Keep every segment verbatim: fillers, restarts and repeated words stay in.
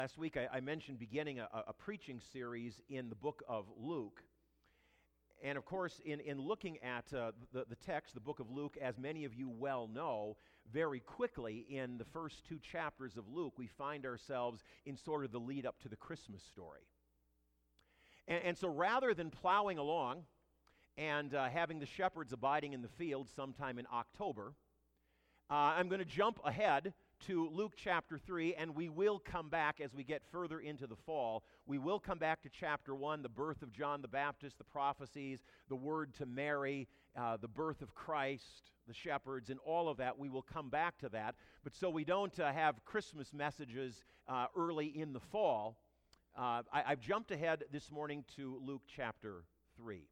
Last week I, I mentioned beginning a, a preaching series in the book of Luke. And of course, in, in looking at uh, the, the text, the book of Luke, as many of you well know, very quickly in the first two chapters of Luke, we find ourselves in sort of the lead up to the Christmas story. And, and so rather than plowing along and uh, having the shepherds abiding in the field sometime in October, uh, I'm going to jump ahead to Luke chapter three, and we will come back as we get further into the fall. We will come back to chapter one, the birth of John the Baptist, the prophecies, the word to Mary, uh, the birth of Christ, the shepherds, and all of that. We will come back to that. But so we don't uh, have Christmas messages uh, early in the fall, uh, I, I've jumped ahead this morning to Luke chapter three.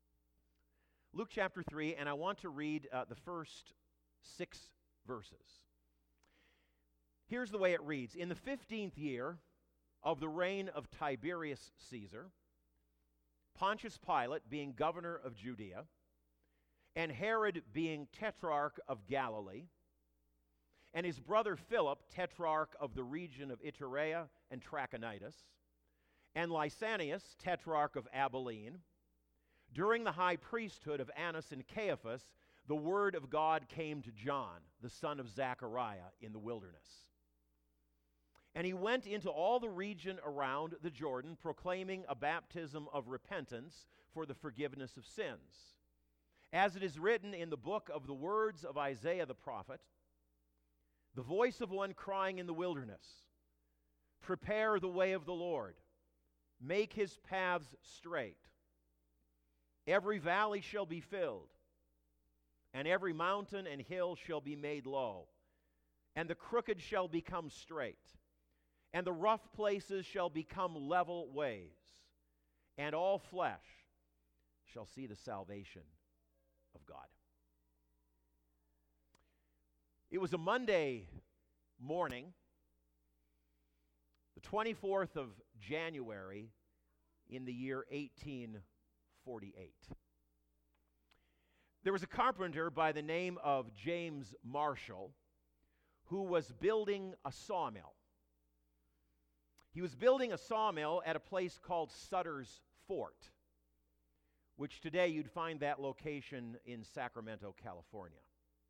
Luke chapter three, and I want to read uh, the first six verses. Here's the way it reads. In the fifteenth year of the reign of Tiberius Caesar, Pontius Pilate being governor of Judea, and Herod being tetrarch of Galilee, and his brother Philip, tetrarch of the region of Iturea and Trachonitis, and Lysanias, tetrarch of Abilene, during the high priesthood of Annas and Caiaphas, the word of God came to John, the son of Zechariah, in the wilderness. And he went into all the region around the Jordan, proclaiming a baptism of repentance for the forgiveness of sins. As it is written in the book of the words of Isaiah the prophet, the voice of one crying in the wilderness, prepare the way of the Lord, make his paths straight. Every valley shall be filled, and every mountain and hill shall be made low, and the crooked shall become straight, and the rough places shall become level ways, and all flesh shall see the salvation of God. It was a Monday morning, the twenty-fourth of January in the year eighteen forty-eight. There was a carpenter by the name of James Marshall who was building a sawmill. He was building a sawmill at a place called Sutter's Fort, which today you'd find that location in Sacramento, California.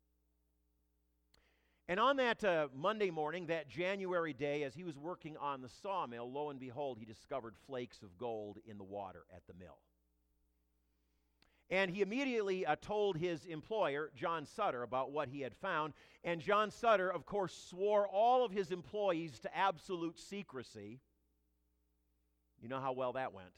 And on that uh, Monday morning, that January day, as he was working on the sawmill, lo and behold, he discovered flakes of gold in the water at the mill. And he immediately uh, told his employer, John Sutter, about what he had found. And John Sutter, of course, swore all of his employees to absolute secrecy. You know how well that went.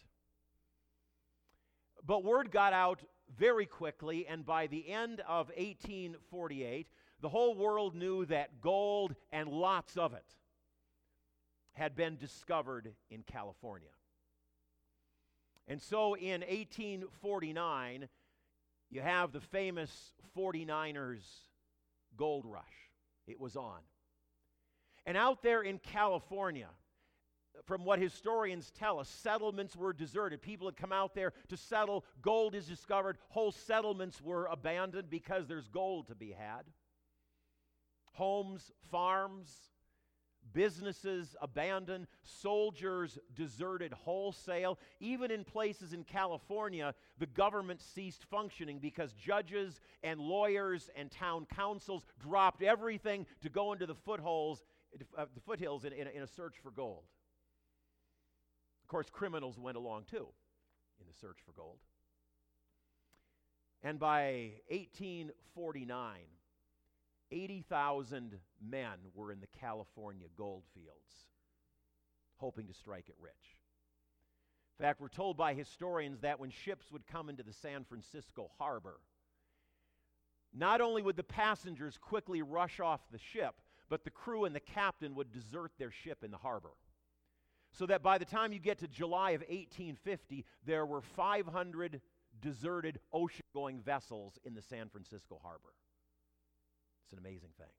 But word got out very quickly, and by the end of eighteen forty-eight, the whole world knew that gold, and lots of it, had been discovered in California. And so in eighteen forty-nine, you have the famous forty-niners gold rush. It was on. And out there in California, from what historians tell us, settlements were deserted. People had come out there to settle. Gold is discovered. Whole settlements were abandoned because there's gold to be had. Homes, farms, businesses abandoned, soldiers deserted wholesale. Even in places in California, the government ceased functioning because judges and lawyers and town councils dropped everything to go into the foothills, uh, the foothills in, in, in a search for gold. Of course, criminals went along too in the search for gold. And by eighteen forty-nine, eighty thousand men were in the California gold fields, hoping to strike it rich. In fact, we're told by historians that when ships would come into the San Francisco harbor, not only would the passengers quickly rush off the ship, but the crew and the captain would desert their ship in the harbor. So that by the time you get to July of eighteen fifty, there were five hundred deserted ocean-going vessels in the San Francisco harbor. It's an amazing thing.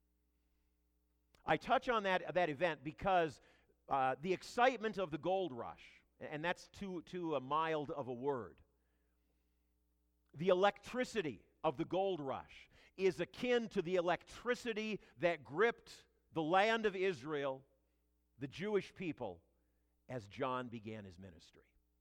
I touch on that, that event because uh, the excitement of the gold rush, and that's too, too uh, mild of a word, the electricity of the gold rush is akin to the electricity that gripped the land of Israel, the Jewish people as John began his ministry.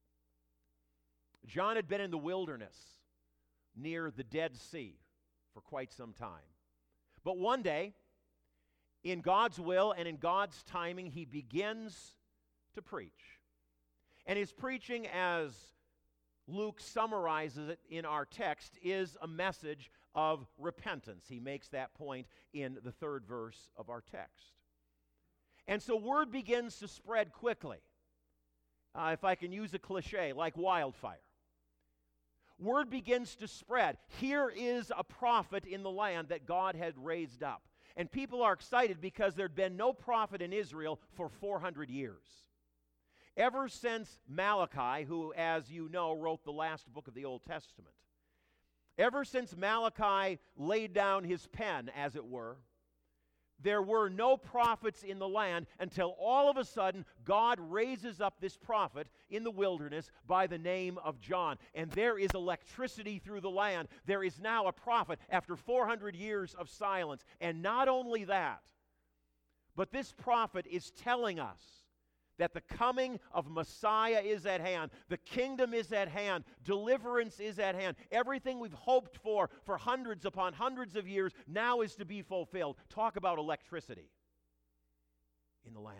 John had been in the wilderness near the Dead Sea for quite some time. But one day, in God's will and in God's timing, he begins to preach. And his preaching, as Luke summarizes it in our text, is a message of repentance. He makes that point in the third verse of our text. And so word begins to spread quickly. Uh, if I can use a cliche, like wildfire. Word begins to spread. Here is a prophet in the land that God had raised up. And people are excited because there had been no prophet in Israel for four hundred years. Ever since Malachi, who, as you know, wrote the last book of the Old Testament, ever since Malachi laid down his pen, as it were, there were no prophets in the land until all of a sudden God raises up this prophet in the wilderness by the name of John. And there is electricity through the land. There is now a prophet after four hundred years of silence. And not only that, but this prophet is telling us that the coming of Messiah is at hand. The kingdom is at hand. Deliverance is at hand. Everything we've hoped for for hundreds upon hundreds of years now is to be fulfilled. Talk about electricity in the land.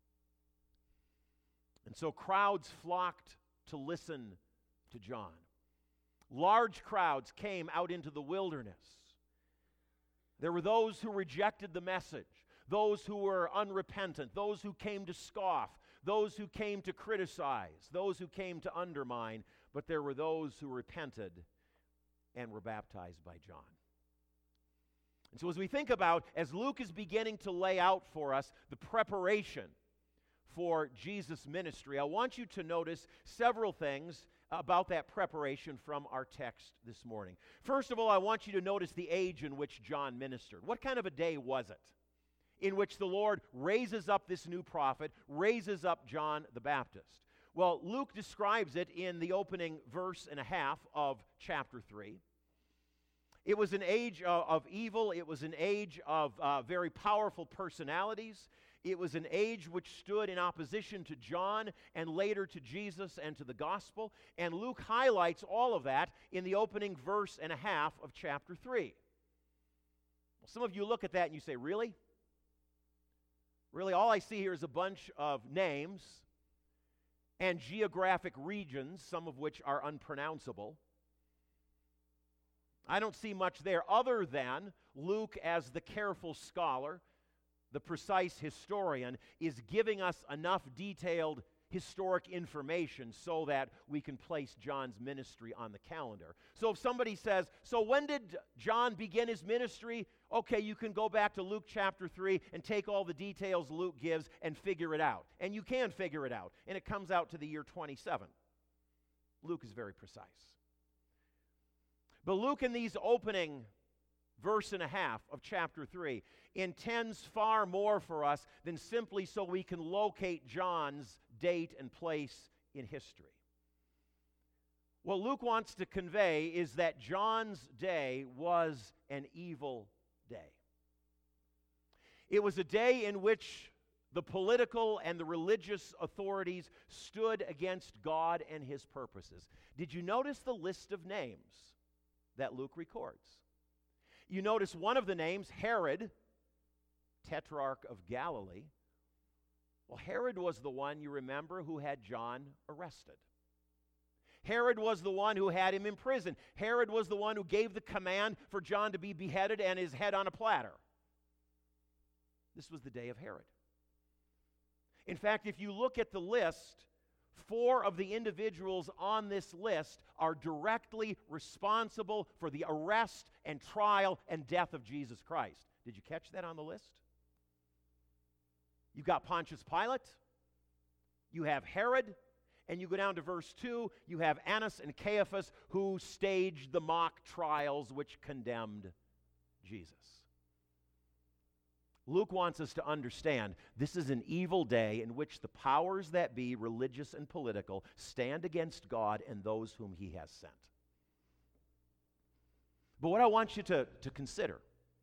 And so crowds flocked to listen to John. Large crowds came out into the wilderness. There were those who rejected the message, those who were unrepentant, those who came to scoff, those who came to criticize, those who came to undermine, but there were those who repented and were baptized by John. And so as we think about, as Luke is beginning to lay out for us the preparation for Jesus' ministry, I want you to notice several things about that preparation from our text this morning. First of all, I want you to notice the age in which John ministered. What kind of a day was it in which the Lord raises up this new prophet, raises up John the Baptist? Well, Luke describes it in the opening verse and a half of chapter three. It was an age of, of evil. It was an age of uh, very powerful personalities. It was an age which stood in opposition to John and later to Jesus and to the gospel. And Luke highlights all of that in the opening verse and a half of chapter three. Well, some of you look at that and you say, really? Really, all I see here is a bunch of names and geographic regions, some of which are unpronounceable. I don't see much there other than Luke, as the careful scholar, the precise historian, is giving us enough detailed historic information so that we can place John's ministry on the calendar. So if somebody says, so when did John begin his ministry? Okay, you can go back to Luke chapter three and take all the details Luke gives and figure it out. And you can figure it out. And it comes out to the year twenty-seven. Luke is very precise. But Luke, in these opening verse and a half of chapter three, intends far more for us than simply so we can locate John's date and place in history. What Luke wants to convey is that John's day was an evil day. It was a day in which the political and the religious authorities stood against God and his purposes. Did you notice the list of names that Luke records? You notice one of the names, Herod, Tetrarch of Galilee. Well, Herod was the one, you remember, who had John arrested. Herod was the one who had him imprisoned. Herod was the one who gave the command for John to be beheaded and his head on a platter. This was the day of Herod. In fact, if you look at the list, four of the individuals on this list are directly responsible for the arrest and trial and death of Jesus Christ. Did you catch that on the list? You've got Pontius Pilate, you have Herod, and you go down to verse two, you have Annas and Caiaphas, who staged the mock trials which condemned Jesus. Luke wants us to understand this is an evil day in which the powers that be, religious and political, stand against God and those whom he has sent. But what I want you to, to consider,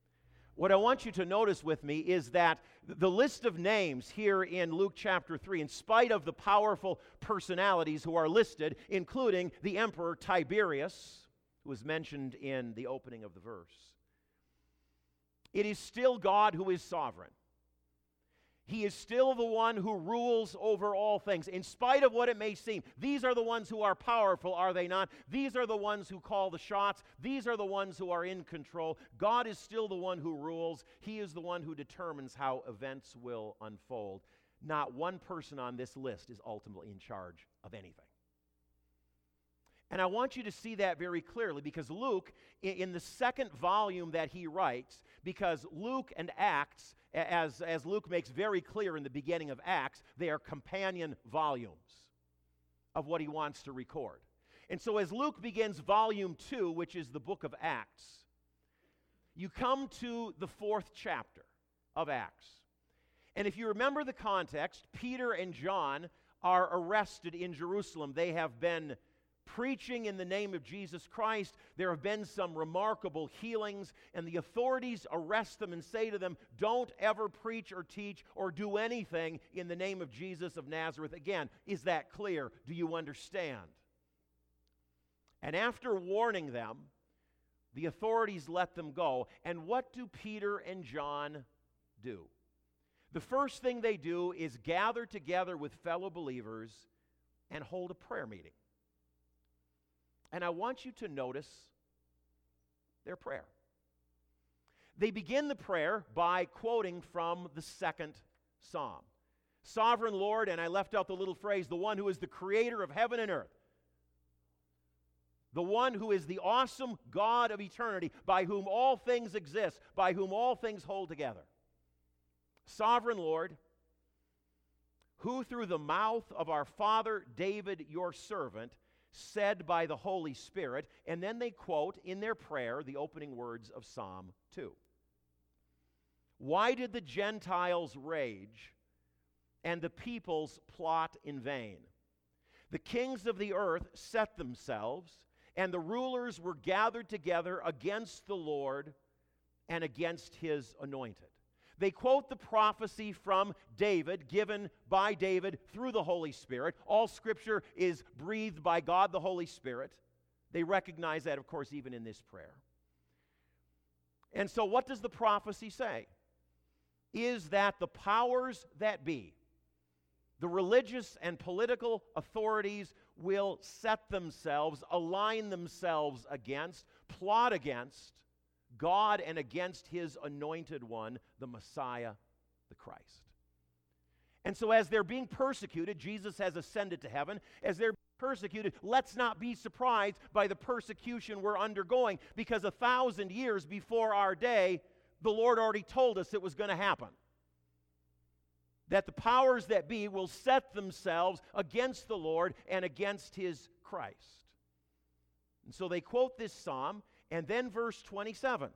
What I want you to notice with me is that the list of names here in Luke chapter three, in spite of the powerful personalities who are listed, including the Emperor Tiberius, who is mentioned in the opening of the verse, it is still God who is sovereign. He is still the one who rules over all things. In spite of what it may seem, these are the ones who are powerful, are they not? These are the ones who call the shots. These are the ones who are in control. God is still the one who rules. He is the one who determines how events will unfold. Not one person on this list is ultimately in charge of anything. And I want you to see that very clearly, because Luke, in the second volume that he writes, because Luke and Acts, as, as Luke makes very clear in the beginning of Acts, they are companion volumes of what he wants to record. And so as Luke begins volume two, which is the book of Acts, you come to the fourth chapter of Acts. And if you remember the context, Peter and John are arrested in Jerusalem. They have been preaching in the name of Jesus Christ. There have been some remarkable healings, and the authorities arrest them and say to them, don't ever preach or teach or do anything in the name of Jesus of Nazareth again. Is that clear? Do you understand? And after warning them, the authorities let them go. And what do Peter and John do? The first thing they do is gather together with fellow believers and hold a prayer meeting. And I want you to notice their prayer. They begin the prayer by quoting from the second psalm. Sovereign Lord, and I left out the little phrase, the one who is the creator of heaven and earth. The one who is the awesome God of eternity, by whom all things exist, by whom all things hold together. Sovereign Lord, who through the mouth of our father David, your servant, said by the Holy Spirit, and then they quote in their prayer the opening words of Psalm two. Why did the Gentiles rage and the peoples plot in vain? The kings of the earth set themselves, and the rulers were gathered together against the Lord and against his anointed. They quote the prophecy from David, given by David through the Holy Spirit. All Scripture is breathed by God, the Holy Spirit. They recognize that, of course, even in this prayer. And so what does the prophecy say? Is that the powers that be, the religious and political authorities, will set themselves, align themselves against, plot against God and against his anointed one, the Messiah, the Christ. And so as they're being persecuted, Jesus has ascended to heaven. As they're persecuted, let's not be surprised by the persecution we're undergoing, because a thousand years before our day, the Lord already told us it was going to happen. That the powers that be will set themselves against the Lord and against his Christ. And so they quote this psalm. And then verse twenty-seven.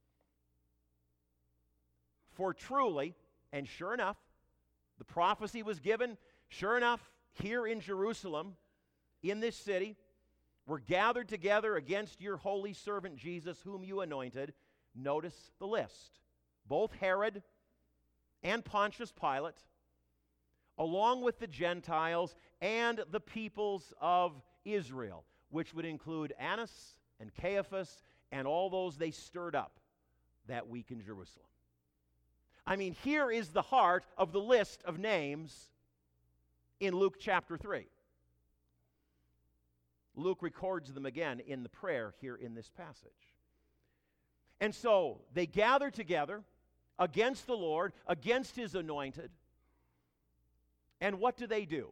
For truly, and sure enough, the prophecy was given, sure enough, here in Jerusalem, in this city, we're gathered together against your holy servant Jesus, whom you anointed. Notice the list. Both Herod and Pontius Pilate, along with the Gentiles and the peoples of Israel, which would include Annas and Caiaphas, and all those they stirred up that week in Jerusalem. I mean, here is the heart of the list of names in Luke chapter three. Luke records them again in the prayer here in this passage. And so they gather together against the Lord, against his anointed. And what do they do?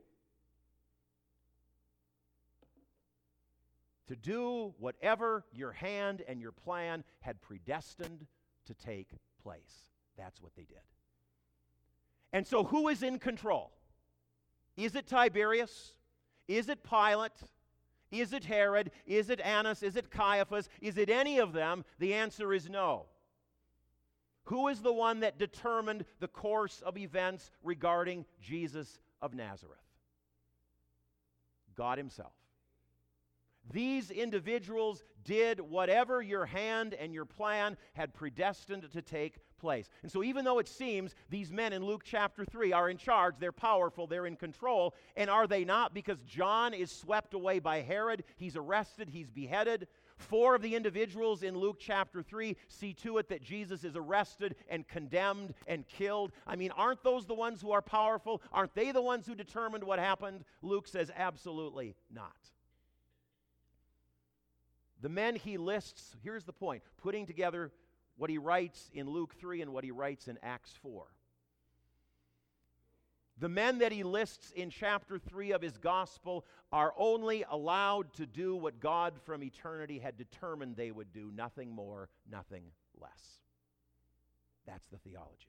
To do whatever your hand and your plan had predestined to take place. That's what they did. And so who is in control? Is it Tiberius? Is it Pilate? Is it Herod? Is it Annas? Is it Caiaphas? Is it any of them? The answer is no. Who is the one that determined the course of events regarding Jesus of Nazareth? God himself. These individuals did whatever your hand and your plan had predestined to take place. And so even though it seems these men in Luke chapter three are in charge, they're powerful, they're in control, and are they not? Because John is swept away by Herod, he's arrested, he's beheaded. Four of the individuals in Luke chapter three see to it that Jesus is arrested and condemned and killed. I mean, aren't those the ones who are powerful? Aren't they the ones who determined what happened? Luke says absolutely not. The men he lists, here's the point, putting together what he writes in Luke three and what he writes in Acts four. The men that he lists in chapter three of his gospel are only allowed to do what God from eternity had determined they would do, nothing more, nothing less. That's the theology.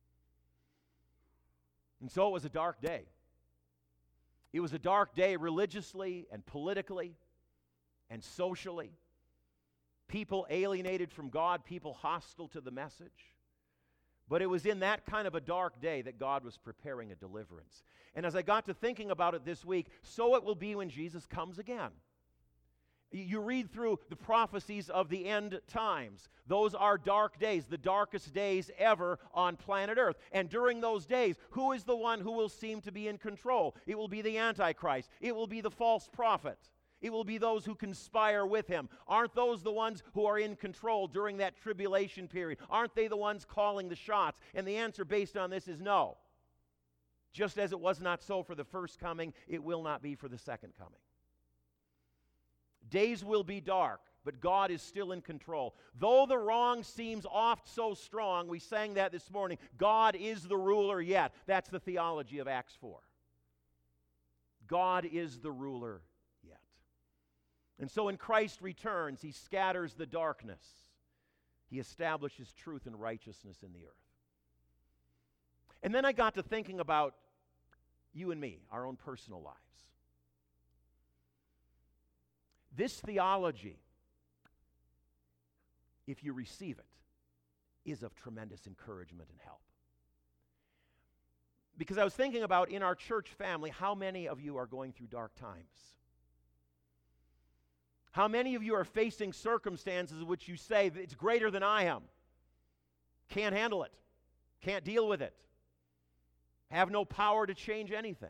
And so it was a dark day. It was a dark day religiously and politically and socially. People alienated from God, people hostile to the message. But it was in that kind of a dark day that God was preparing a deliverance. And as I got to thinking about it this week, so it will be when Jesus comes again. You read through the prophecies of the end times. Those are dark days, the darkest days ever on planet Earth. And during those days, who is the one who will seem to be in control? It will be the Antichrist. It will be the false prophet. It will be those who conspire with him. Aren't those the ones who are in control during that tribulation period? Aren't they the ones calling the shots? And the answer based on this is no. Just as it was not so for the first coming, it will not be for the second coming. Days will be dark, but God is still in control. Though the wrong seems oft so strong, we sang that this morning, God is the ruler yet. That's the theology of Acts four. God is the ruler yet. And so when Christ returns, he scatters the darkness. He establishes truth and righteousness in the earth. And then I got to thinking about you and me, our own personal lives. This theology, if you receive it, is of tremendous encouragement and help. Because I was thinking about in our church family, how many of you are going through dark times? How many of you are facing circumstances which you say, it's greater than I am? Can't handle it. Can't deal with it. Have no power to change anything.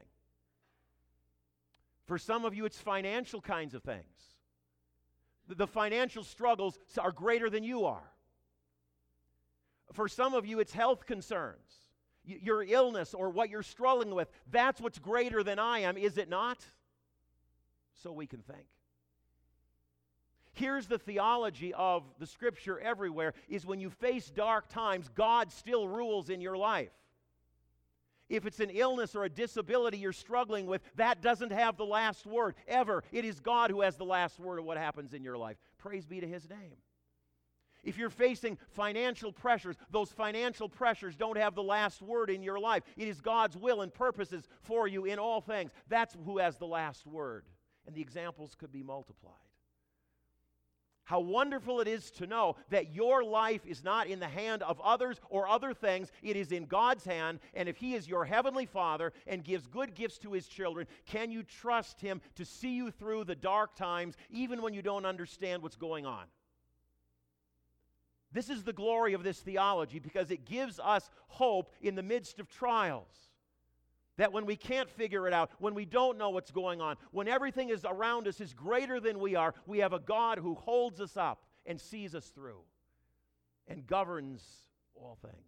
For some of you, it's financial kinds of things. The financial struggles are greater than you are. For some of you, it's health concerns. Your illness or what you're struggling with, that's what's greater than I am, is it not? So we can think. Here's the theology of the Scripture everywhere, is when you face dark times, God still rules in your life. If it's an illness or a disability you're struggling with, that doesn't have the last word, ever. It is God who has the last word of what happens in your life. Praise be to his name. If you're facing financial pressures, those financial pressures don't have the last word in your life. It is God's will and purposes for you in all things. That's who has the last word. And the examples could be multiplied. How wonderful it is to know that your life is not in the hand of others or other things. It is in God's hand, and if he is your heavenly Father and gives good gifts to his children, can you trust him to see you through the dark times, even when you don't understand what's going on? This is the glory of this theology, because it gives us hope in the midst of trials. That when we can't figure it out, when we don't know what's going on, when everything is around us is greater than we are, we have a God who holds us up and sees us through and governs all things.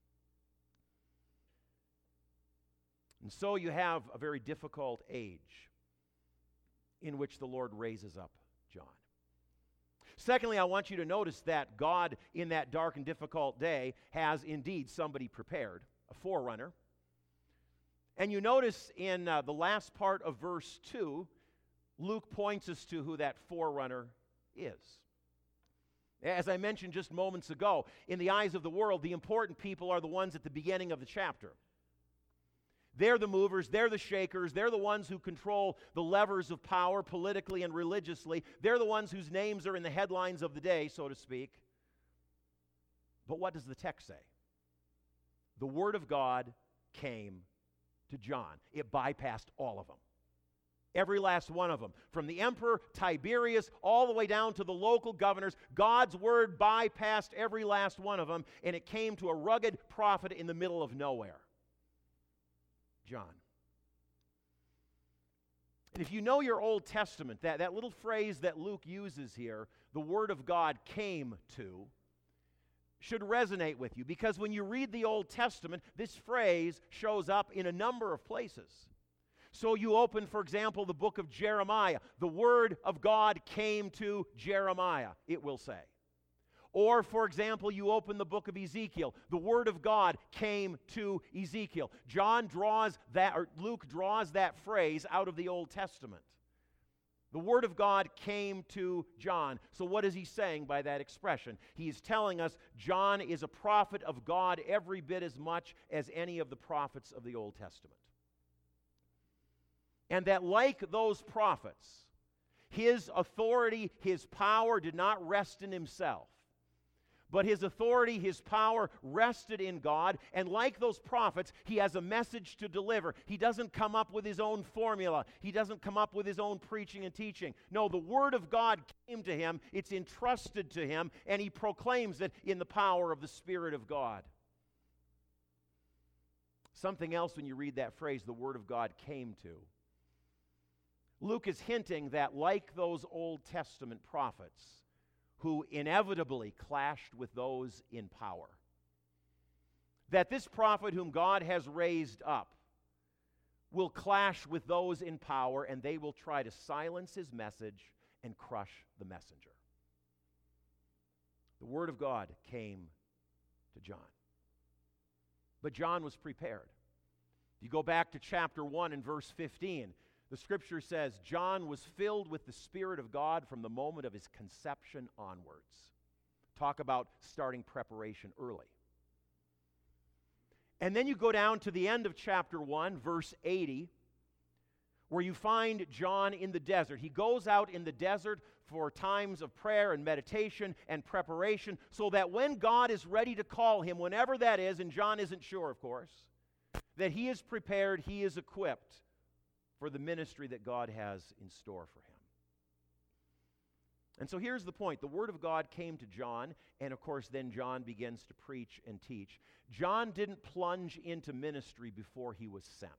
And so you have a very difficult age in which the Lord raises up John. Secondly, I want you to notice that God, in that dark and difficult day, has indeed somebody prepared, a forerunner. And you notice in uh, the last part of verse two, Luke points us to who that forerunner is. As I mentioned just moments ago, in the eyes of the world, the important people are the ones at the beginning of the chapter. They're the movers, they're the shakers, they're the ones who control the levers of power politically and religiously. They're the ones whose names are in the headlines of the day, so to speak. But what does the text say? The Word of God came to John. It bypassed all of them. Every last one of them. From the emperor Tiberius all the way down to the local governors, God's word bypassed every last one of them, and it came to a rugged prophet in the middle of nowhere. John. And if you know your Old Testament, that, that little phrase that Luke uses here, the Word of God came to, should resonate with you. Because when you read the Old Testament, this phrase shows up in a number of places. So you open, for example, the book of Jeremiah. The Word of God came to Jeremiah, it will say. Or, for example, you open the book of Ezekiel. The Word of God came to Ezekiel. John draws that, or Luke draws that phrase out of the Old Testament. The Word of God came to John. So what is he saying by that expression? He is telling us John is a prophet of God every bit as much as any of the prophets of the Old Testament. And that like those prophets, his authority, his power did not rest in himself. But his authority, his power rested in God, and like those prophets, he has a message to deliver. He doesn't come up with his own formula. He doesn't come up with his own preaching and teaching. No, the Word of God came to him, it's entrusted to him, and he proclaims it in the power of the Spirit of God. Something else when you read that phrase, the Word of God came to. Luke is hinting that like those Old Testament prophets, who inevitably clashed with those in power, that this prophet whom God has raised up will clash with those in power, and they will try to silence his message and crush the messenger. The Word of God came to John. But John was prepared. If you go back to chapter one and verse fifteen, the Scripture says, John was filled with the Spirit of God from the moment of his conception onwards. Talk about starting preparation early. And then you go down to the end of chapter one, verse eighty, where you find John in the desert. He goes out in the desert for times of prayer and meditation and preparation, so that when God is ready to call him, whenever that is, and John isn't sure, of course, that he is prepared, he is equipped for the ministry that God has in store for him. And so here's the point. The Word of God came to John, and of course then John begins to preach and teach. John didn't plunge into ministry before he was sent.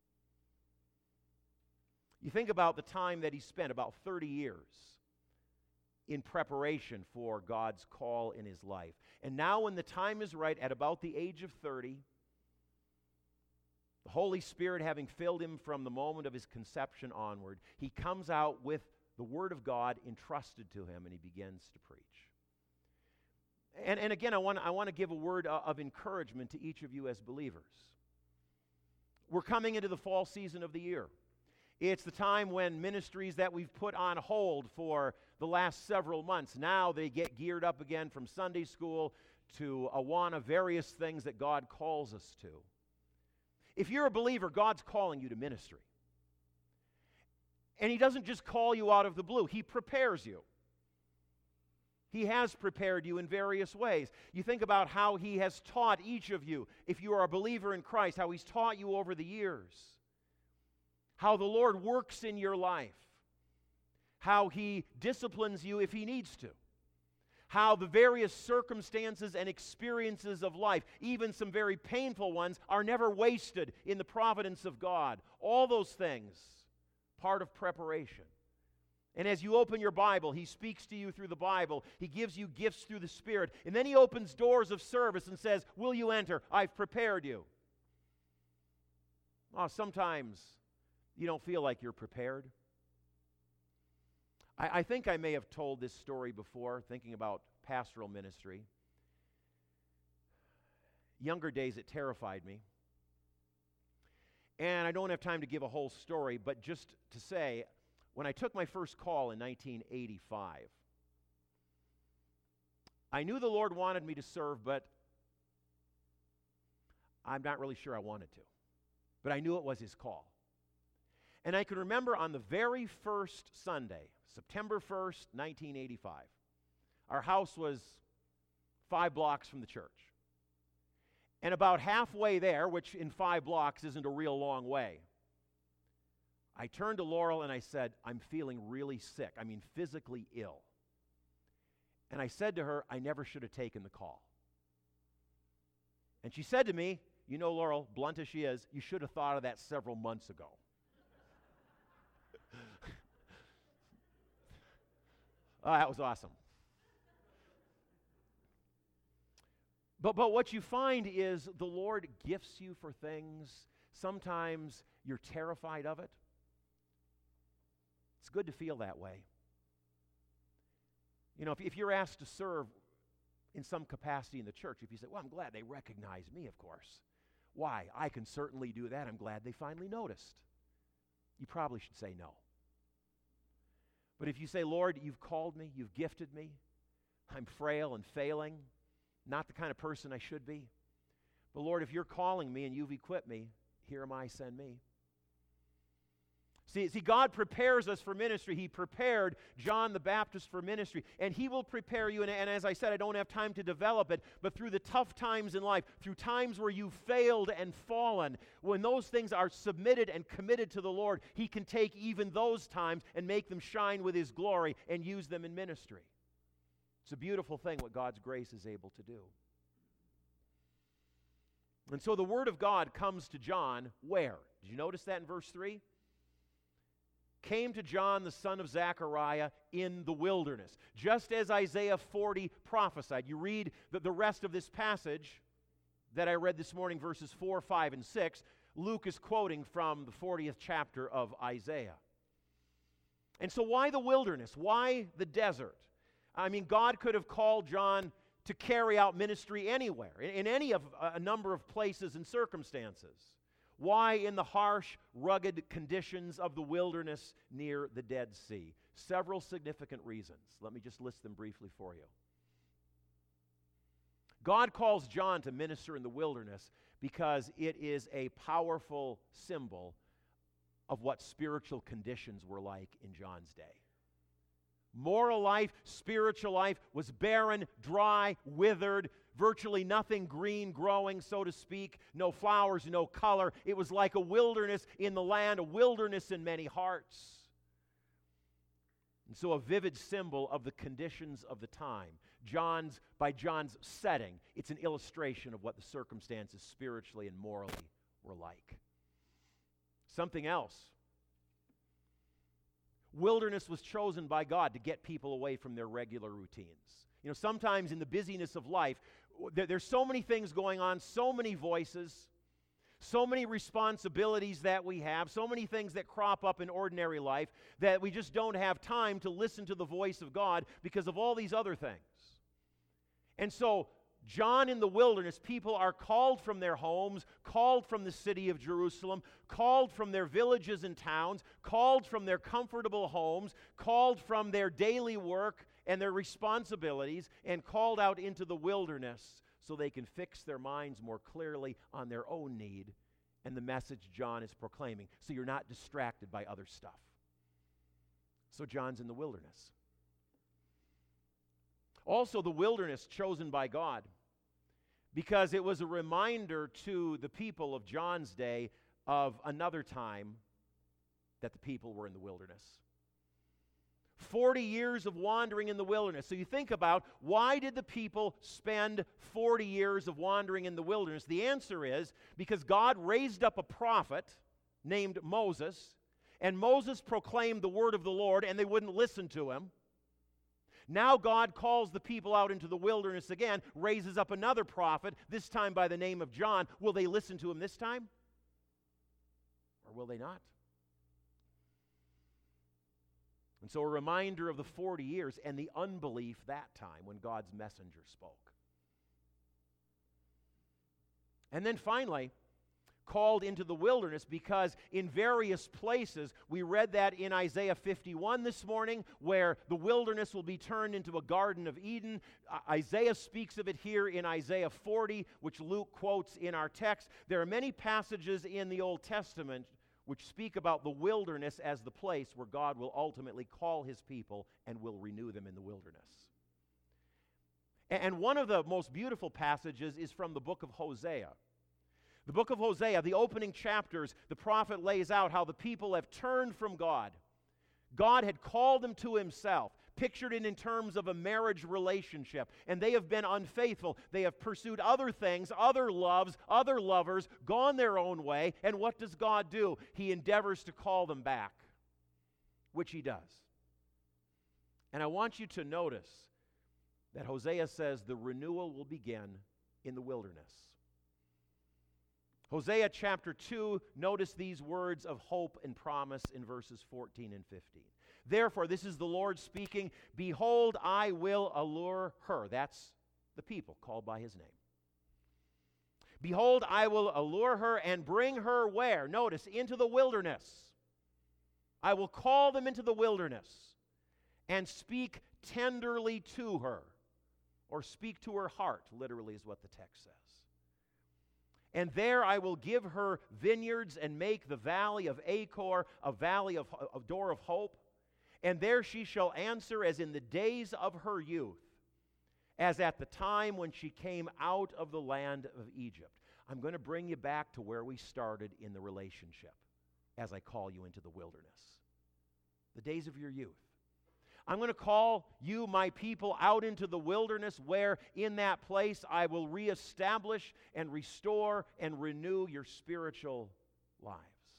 You think about the time that he spent, about thirty years, in preparation for God's call in his life. And now when the time is right, at about the age of thirty, the Holy Spirit having filled him from the moment of his conception onward, he comes out with the Word of God entrusted to him, and he begins to preach. And, and again, I want, I want to give a word of encouragement to each of you as believers. We're coming into the fall season of the year. It's the time when ministries that we've put on hold for the last several months, now they get geared up again, from Sunday school to Awana, various things that God calls us to. If you're a believer, God's calling you to ministry. And he doesn't just call you out of the blue. He prepares you. He has prepared you in various ways. You think about how he has taught each of you, if you are a believer in Christ, how he's taught you over the years. How the Lord works in your life. How he disciplines you if he needs to. How the various circumstances and experiences of life, even some very painful ones, are never wasted in the providence of God. All those things, part of preparation. And as you open your Bible, he speaks to you through the Bible. He gives you gifts through the Spirit. And then he opens doors of service and says, will you enter? I've prepared you. Oh, sometimes you don't feel like you're prepared. I, I think I may have told this story before, thinking about pastoral ministry. Younger days, it terrified me. And I don't have time to give a whole story, but just to say, when I took my first call in nineteen eighty-five, I knew the Lord wanted me to serve, but I'm not really sure I wanted to. But I knew it was his call. And I can remember on the very first Sunday, September first, nineteen eighty-five, our house was five blocks from the church. And about halfway there, which in five blocks isn't a real long way, I turned to Laurel and I said, I'm feeling really sick. I mean, physically ill. And I said to her, I never should have taken the call. And she said to me, you know, Laurel, blunt as she is, you should have thought of that several months ago. Oh, that was awesome. But, but what you find is the Lord gifts you for things. Sometimes you're terrified of it. It's good to feel that way. You know, if, if you're asked to serve in some capacity in the church, if you say, well, I'm glad they recognize me, of course. Why? I can certainly do that. I'm glad they finally noticed. You probably should say no. But if you say, Lord, you've called me, you've gifted me, I'm frail and failing, not the kind of person I should be. But Lord, if you're calling me and you've equipped me, here am I, send me. See, see, God prepares us for ministry. He prepared John the Baptist for ministry. And He will prepare you, and, and as I said, I don't have time to develop it, but through the tough times in life, through times where you've failed and fallen, when those things are submitted and committed to the Lord, He can take even those times and make them shine with His glory and use them in ministry. It's a beautiful thing what God's grace is able to do. And so the Word of God comes to John where? Did you notice that in verse three? Came to John, the son of Zechariah, in the wilderness. Just as Isaiah forty prophesied. You read the, the rest of this passage that I read this morning, verses four, five, and six. Luke is quoting from the fortieth chapter of Isaiah. And so why the wilderness? Why the desert? I mean, God could have called John to carry out ministry anywhere, in, in any of a number of places and circumstances. Why in the harsh, rugged conditions of the wilderness near the Dead Sea? Several significant reasons. Let me just list them briefly for you. God calls John to minister in the wilderness because it is a powerful symbol of what spiritual conditions were like in John's day. Moral life, spiritual life was barren, dry, withered, virtually nothing green growing, so to speak, no flowers, no color. It was like a wilderness in the land, a wilderness in many hearts. And so a vivid symbol of the conditions of the time. John's, by John's setting, it's an illustration of what the circumstances spiritually and morally were like. Something else. Wilderness was chosen by God to get people away from their regular routines. You know, sometimes in the busyness of life, there, there's so many things going on, so many voices, so many responsibilities that we have, so many things that crop up in ordinary life that we just don't have time to listen to the voice of God because of all these other things. And so, John in the wilderness, people are called from their homes, called from the city of Jerusalem, called from their villages and towns, called from their comfortable homes, called from their daily work and their responsibilities, and called out into the wilderness so they can fix their minds more clearly on their own need and the message John is proclaiming, so you're not distracted by other stuff. So John's in the wilderness. Also, the wilderness chosen by God because it was a reminder to the people of John's day of another time that the people were in the wilderness. forty years of wandering in the wilderness. So you think about, why did the people spend forty years of wandering in the wilderness? The answer is because God raised up a prophet named Moses, and Moses proclaimed the word of the Lord, and they wouldn't listen to him. Now God calls the people out into the wilderness again, raises up another prophet, this time by the name of John. Will they listen to him this time? Or will they not? And so a reminder of the forty years and the unbelief that time when God's messenger spoke. And then finally, called into the wilderness because in various places, we read that in Isaiah fifty-one this morning, where the wilderness will be turned into a Garden of Eden. Uh, Isaiah speaks of it here in Isaiah forty, which Luke quotes in our text. There are many passages in the Old Testament which speak about the wilderness as the place where God will ultimately call His people and will renew them in the wilderness. And one of the most beautiful passages is from the book of Hosea. The book of Hosea, the opening chapters, the prophet lays out how the people have turned from God. God had called them to himself, pictured it in terms of a marriage relationship, and they have been unfaithful. They have pursued other things, other loves, other lovers, gone their own way, and what does God do? He endeavors to call them back, which he does. And I want you to notice that Hosea says the renewal will begin in the wilderness. Hosea chapter two, notice these words of hope and promise in verses fourteen and fifteen. Therefore, this is the Lord speaking, behold, I will allure her. That's the people called by his name. Behold, I will allure her and bring her where? Notice, into the wilderness. I will call them into the wilderness and speak tenderly to her, or speak to her heart, literally is what the text says. And there I will give her vineyards and make the valley of Achor a valley of a door of hope. And there she shall answer as in the days of her youth, as at the time when she came out of the land of Egypt. I'm going to bring you back to where we started in the relationship as I call you into the wilderness. The days of your youth. I'm going to call you, my people, out into the wilderness where in that place I will reestablish and restore and renew your spiritual lives.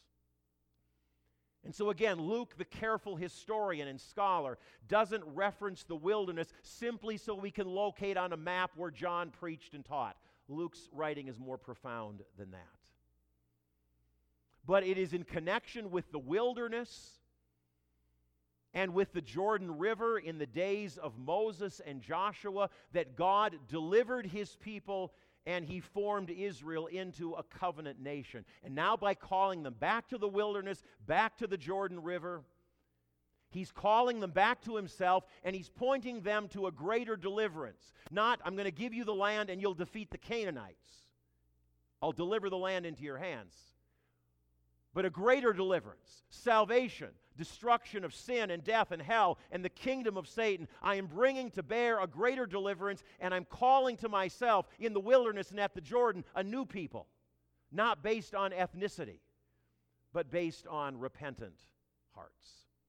And so again, Luke, the careful historian and scholar, doesn't reference the wilderness simply so we can locate on a map where John preached and taught. Luke's writing is more profound than that. But it is in connection with the wilderness and with the Jordan River in the days of Moses and Joshua that God delivered his people and he formed Israel into a covenant nation. And now by calling them back to the wilderness, back to the Jordan River, he's calling them back to himself and he's pointing them to a greater deliverance. Not, I'm going to give you the land and you'll defeat the Canaanites. I'll deliver the land into your hands. But a greater deliverance, salvation, destruction of sin and death and hell and the kingdom of Satan. I am bringing to bear a greater deliverance, and I'm calling to myself in the wilderness and at the Jordan a new people, not based on ethnicity, but based on repentant hearts.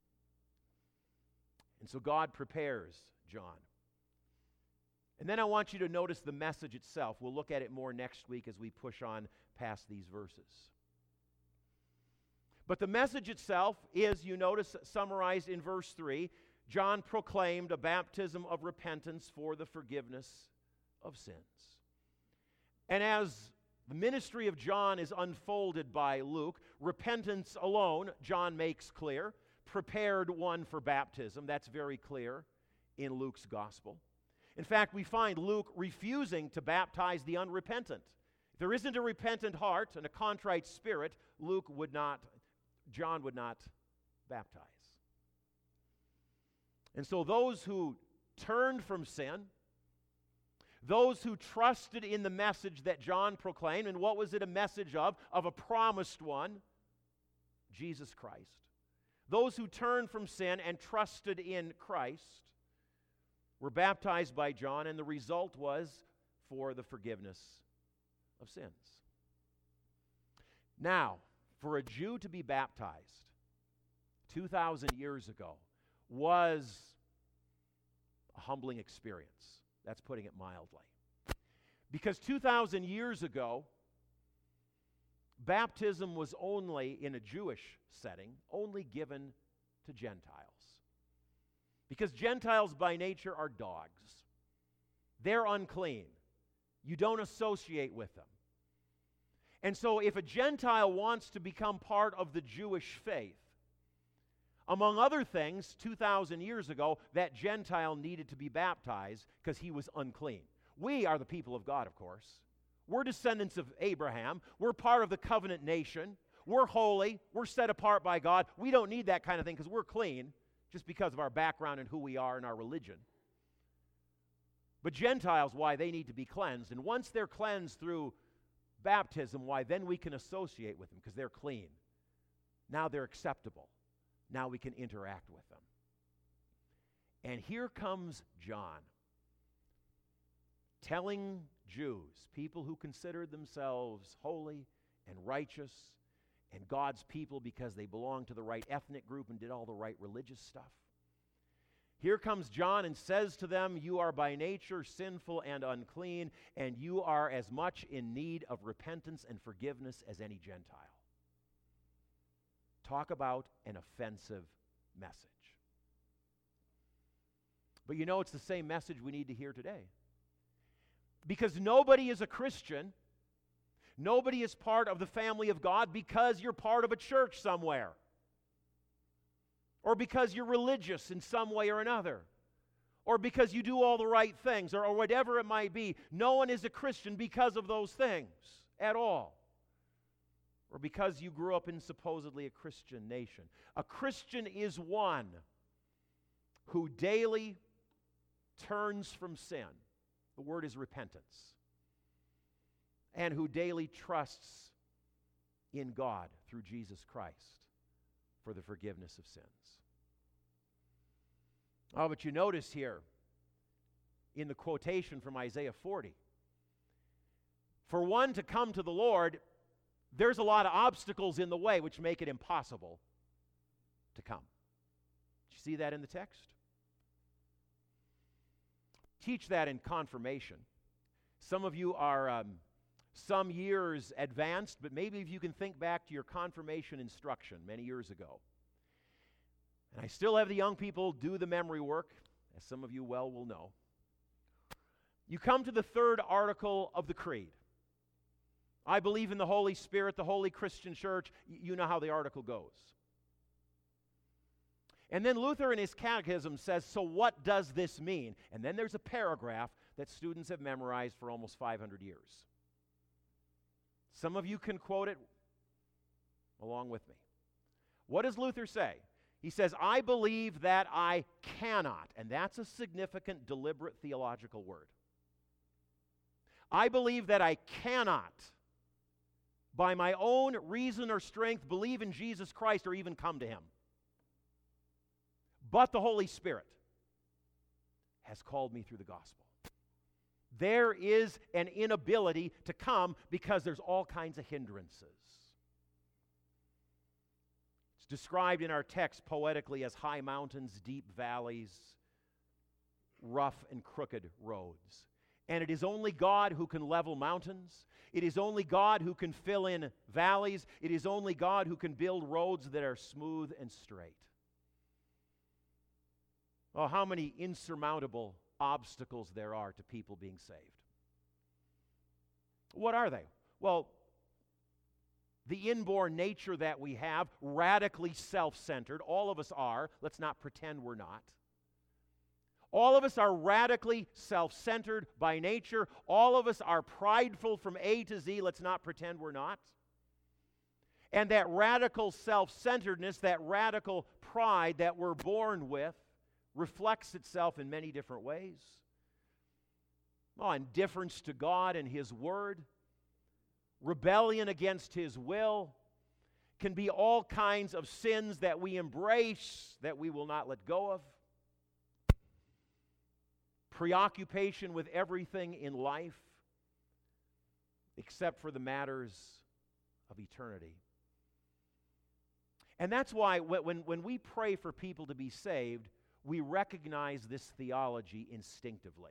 And so God prepares John. And then I want you to notice the message itself. We'll look at it more next week as we push on past these verses. But the message itself is, you notice, summarized in verse three. John proclaimed a baptism of repentance for the forgiveness of sins. And as the ministry of John is unfolded by Luke, repentance alone, John makes clear, prepared one for baptism. That's very clear in Luke's gospel. In fact, we find Luke refusing to baptize the unrepentant. If there isn't a repentant heart and a contrite spirit, Luke would not John would not baptize. And so those who turned from sin, those who trusted in the message that John proclaimed, and what was it a message of? Of a promised one, Jesus Christ. Those who turned from sin and trusted in Christ were baptized by John, and the result was for the forgiveness of sins. Now, for a Jew to be baptized two thousand years ago was a humbling experience. That's putting it mildly. Because two thousand years ago, baptism was only, in a Jewish setting, only given to Gentiles. Because Gentiles by nature are dogs. They're unclean. You don't associate with them. And so if a Gentile wants to become part of the Jewish faith, among other things, two thousand years ago, that Gentile needed to be baptized because he was unclean. We are the people of God, of course. We're descendants of Abraham. We're part of the covenant nation. We're holy. We're set apart by God. We don't need that kind of thing because we're clean just because of our background and who we are and our religion. But Gentiles, why? They need to be cleansed. And once they're cleansed through baptism, why? Then we can associate with them because they're clean. Now they're acceptable. Now we can interact with them. And here comes John telling Jews, people who considered themselves holy and righteous and God's people because they belonged to the right ethnic group and did all the right religious stuff. Here comes John and says to them, you are by nature sinful and unclean, and you are as much in need of repentance and forgiveness as any Gentile. Talk about an offensive message. But you know, it's the same message we need to hear today. Because nobody is a Christian, nobody is part of the family of God because you're part of a church somewhere, or because you're religious in some way or another, or because you do all the right things, or, or whatever it might be. No one is a Christian because of those things at all, or because you grew up in supposedly a Christian nation. A Christian is one who daily turns from sin. The word is repentance. And who daily trusts in God through Jesus Christ for the forgiveness of sins. Oh, but you notice here in the quotation from Isaiah forty, for one to come to the Lord, there's a lot of obstacles in the way which make it impossible to come. Did you see that in the text? Teach that in confirmation. Some of you are um, some years advanced, but maybe if you can think back to your confirmation instruction many years ago. And I still have the young people do the memory work, as some of you well will know. You come to the third article of the Creed. I believe in the Holy Spirit, the Holy Christian Church. Y- you know how the article goes. And then Luther in his catechism says, so what does this mean? And then there's a paragraph that students have memorized for almost five hundred years. Some of you can quote it along with me. What does Luther say? He says, I believe that I cannot, and that's a significant, deliberate theological word. I believe that I cannot, by my own reason or strength, believe in Jesus Christ or even come to Him. But the Holy Spirit has called me through the gospel. There is an inability to come because there's all kinds of hindrances. It's described in our text poetically as high mountains, deep valleys, rough and crooked roads. And it is only God who can level mountains. It is only God who can fill in valleys. It is only God who can build roads that are smooth and straight. Oh, how many insurmountable obstacles there are to people being saved. What are they? Well, the inborn nature that we have, radically self-centered. All of us are. Let's not pretend we're not. All of us are radically self-centered by nature. All of us are prideful from A to Z. Let's not pretend we're not. And that radical self-centeredness, that radical pride that we're born with, reflects itself in many different ways. Oh, indifference to God and His Word, rebellion against His will, can be all kinds of sins that we embrace that we will not let go of. Preoccupation with everything in life except for the matters of eternity. And that's why when, when we pray for people to be saved, we recognize this theology instinctively.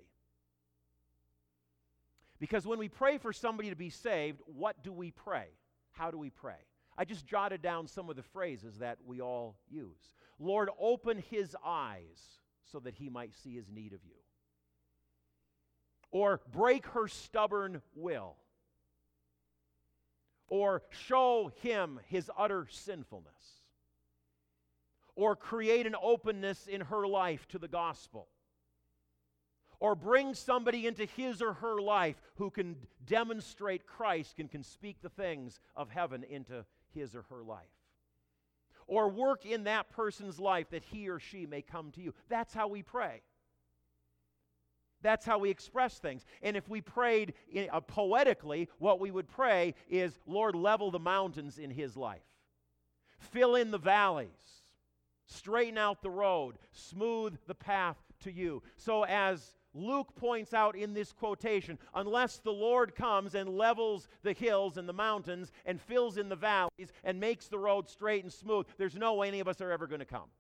Because when we pray for somebody to be saved, what do we pray? How do we pray? I just jotted down some of the phrases that we all use. Lord, open his eyes so that he might see his need of you. Or break her stubborn will. Or show him his utter sinfulness. Or create an openness in her life to the gospel. Or bring somebody into his or her life who can demonstrate Christ and can speak the things of heaven into his or her life. Or work in that person's life that he or she may come to you. That's how we pray. That's how we express things. And if we prayed in, uh, poetically, what we would pray is, Lord, level the mountains in his life. Fill in the valleys. Straighten out the road. Smooth the path to you. So as Luke points out in this quotation, unless the Lord comes and levels the hills and the mountains and fills in the valleys and makes the road straight and smooth, there's no way any of us are ever going to come.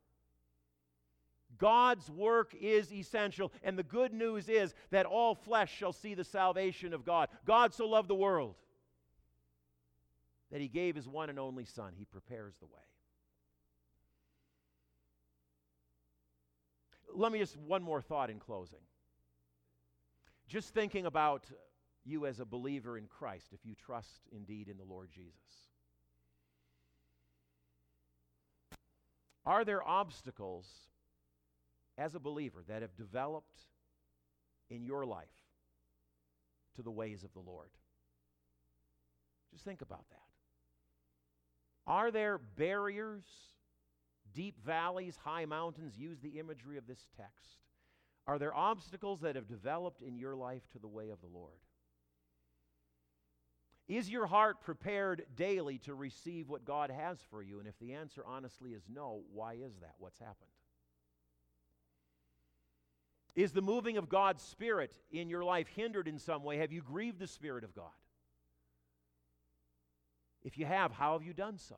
God's work is essential, and the good news is that all flesh shall see the salvation of God. God so loved the world that He gave His one and only Son. He prepares the way. Let me just, one more thought in closing. Just thinking about you as a believer in Christ, if you trust indeed in the Lord Jesus. Are there obstacles as a believer that have developed in your life to the ways of the Lord? Just think about that. Are there barriers, deep valleys, high mountains? Use the imagery of this text. Are there obstacles that have developed in your life to the way of the Lord? Is your heart prepared daily to receive what God has for you? And if the answer honestly is no, why is that? What's happened? Is the moving of God's Spirit in your life hindered in some way? Have you grieved the Spirit of God? If you have, how have you done so?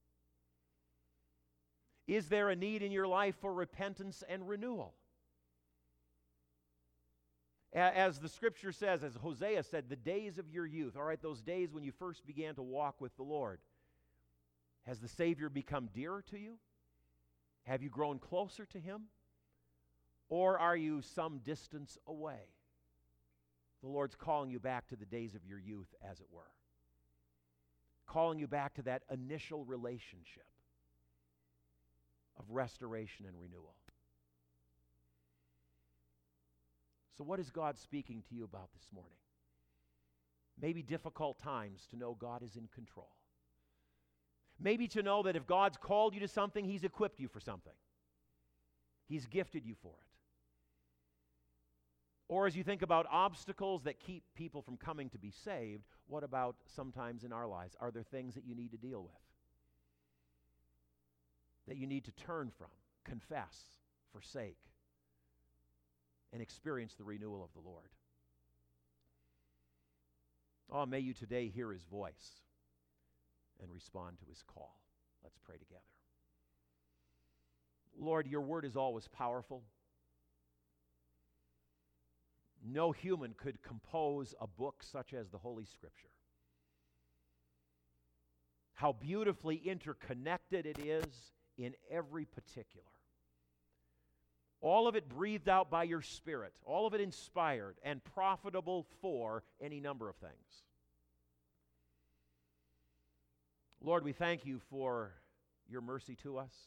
Is there a need in your life for repentance and renewal? As the Scripture says, as Hosea said, the days of your youth, all right, those days when you first began to walk with the Lord, has the Savior become dearer to you? Have you grown closer to Him? Or are you some distance away? The Lord's calling you back to the days of your youth, as it were. Calling you back to that initial relationship of restoration and renewal. So what is God speaking to you about this morning? Maybe difficult times to know God is in control. Maybe to know that if God's called you to something, He's equipped you for something. He's gifted you for it. Or as you think about obstacles that keep people from coming to be saved, what about sometimes in our lives? Are there things that you need to deal with? That you need to turn from, confess, forsake, and experience the renewal of the Lord? Oh, may you today hear His voice and respond to His call. Let's pray together. Lord, your word is always powerful. No human could compose a book such as the Holy Scripture. How beautifully interconnected it is in every particular. All of it breathed out by your Spirit, all of it inspired and profitable for any number of things. Lord, we thank you for your mercy to us.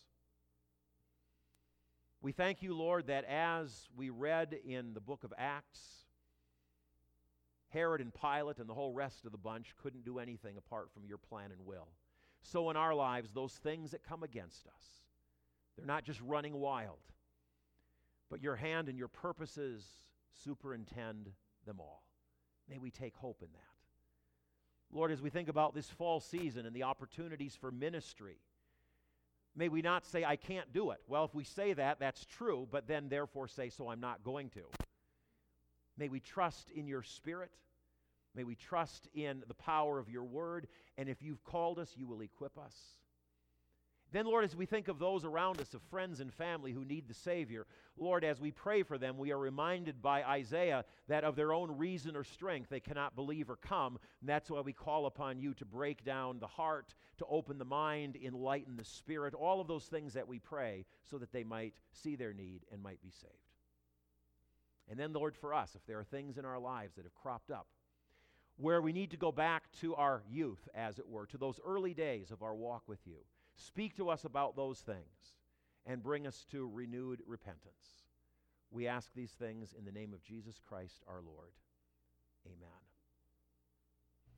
We thank you, Lord, that as we read in the book of Acts, Herod and Pilate and the whole rest of the bunch couldn't do anything apart from your plan and will. So in our lives, those things that come against us, they're not just running wild, but your hand and your purposes superintend them all. May we take hope in that. Lord, as we think about this fall season and the opportunities for ministry, may we not say, I can't do it. Well, if we say that, that's true, but then therefore say, so I'm not going to. May we trust in your Spirit. May we trust in the power of your word. And if you've called us, you will equip us. Then, Lord, as we think of those around us, of friends and family who need the Savior, Lord, as we pray for them, we are reminded by Isaiah that of their own reason or strength they cannot believe or come. And that's why we call upon you to break down the heart, to open the mind, enlighten the spirit, all of those things that we pray so that they might see their need and might be saved. And then, Lord, for us, if there are things in our lives that have cropped up where we need to go back to our youth, as it were, to those early days of our walk with you, speak to us about those things and bring us to renewed repentance. We ask these things in the name of Jesus Christ our Lord. Amen.